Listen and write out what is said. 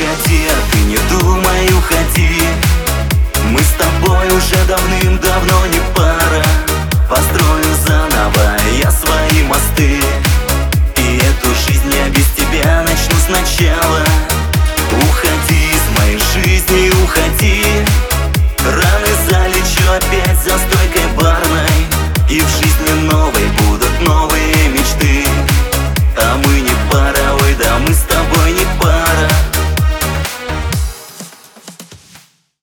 уходи, а ты не думай, уходи. Мы с тобой уже давным-давно не пара. Построим